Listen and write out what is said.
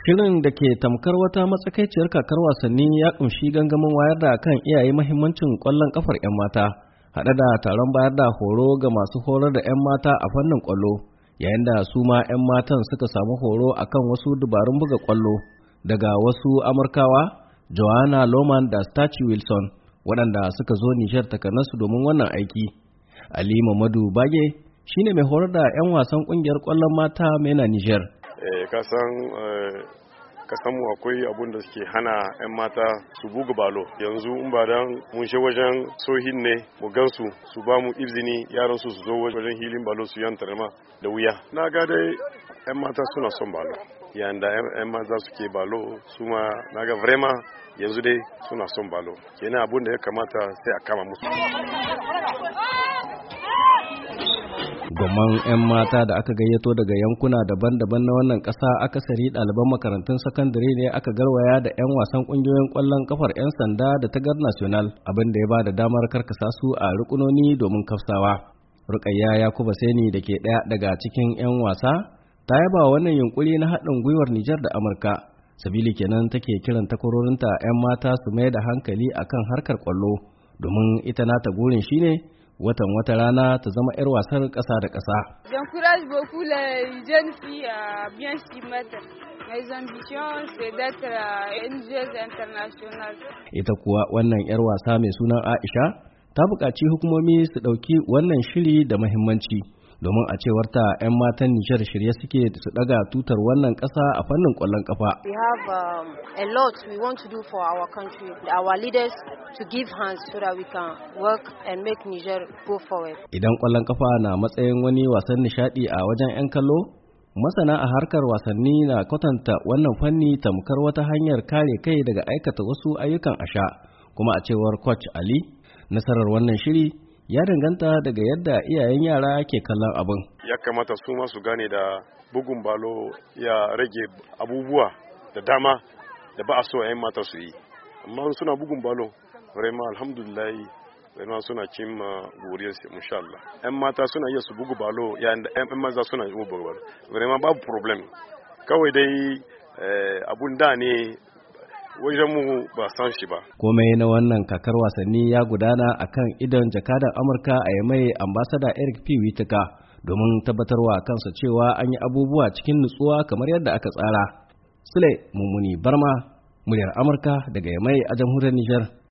Shirin da ke tamkar wata matsakaiciyar kakar wasanni ya ƙunshi gangamin wayar da kan iyaye mahimmancin ƙwallon ƙafar 'yan mata, haɗe da taron bayar da horo ga masu horar da 'yan mata a fannin ƙwallo, yayin da su ma 'yan matan suka samu horo a kan wasu dabarun buga ƙwallo daga wasu Amurkawa, Joanna Loman da Staci Wilson, waɗanda suka zo Nijar takanarsu domin wannan aiki. Ali Mamadu Bage shine mai horar da 'yan wasan ƙungiyar ƙwallon mata MENA Nijar. kasan mu akwai abun da suke hana 'yan mata su buga balo. Yanzu in ba dan mun she wajen sohin ne mu gansu su ba mu izini yaran su zo wajen hilin balo su yantar ma da wuya. Na ga dai 'yan mata suna son balo, yayin da 'yan mata suke balo su ma na ga vraiment yanzu dai suna son balo, kenan abun da ya kamata sai a kama musu. Gwamman 'yan mata da aka gayyato daga yankuna daban-daban na wannan ƙasa akasari ɗaliban makarantun sakandare ne aka garwaya da 'yan wasan ƙungiyoyin ƙwallon ƙafar 'yan sanda da ta Gar National, abin da ya ba da damar karkasa su a rukunoni domin kafsawa. Rukayya Yakuba Seni da ke ɗaya daga cikin 'yan wasa ta yaba wannan yunkuri na haɗin gwiwar Nijar da Amurka. Sabili kenan take kiran takwarorinta 'yan mata su mai da hankali akan harkar ƙwallo, domin ita nata gurin shine wata rana ta zama 'yar wasar ƙasa da ƙasa. J'encourage beaucoup les jeunes filles à bien s'y mettre. Mes ambitions c'est d'être une joueuse internationale. Ita kuwa wannan 'yar wasa mai sunan Aisha ta buƙaci hukumomi su ɗauki wannan shiri da muhimmanci, domin a cewar ta 'yan matan Nijar shirye suke su ɗaga tutar wannan ƙasa a fannin ƙwallon ƙafa. We have a lot we want to do for our country. Our leaders to give hands so that we can work and make Niger go forward. Idan ƙwallon ƙafa na matsayin wani wasan nishaɗi a wajen 'yan kallo, masana a harkar wasanni na kwatanta wannan fanni tamkar wata hanyar kare kai daga aikata wasu ayyukan asha, kuma a cewar Coach Ali, nasarar wannan shiri ya danganta daga yadda iyayen yara ke kallon abin. Ya kamata su ma su gane da bugun balo ya rage abubuwa da dama da ba a so 'yan mata su yi, amma suna bugun balo vraiment alhamdulillah vraiment suna cimma goriyar su insha Allah. 'Yan mata suna iya su bugu balo yayin da 'yan maza suna yi bugu balo vraiment babu problem. Kawai dai abun da ne wajen mu ba san shi ba. Komai na wannan kakar wasanni ya gudana akan idon jakadan Amurka a Yamai ambassador Eric P. Whitaker, domin tabbatarwa kansa cewa an yi abubuwa cikin nutsuwa kamar yadda aka tsara. Sule Mummuni Barma, muryar Amurka daga Yamai a jamhuriyar Nijar.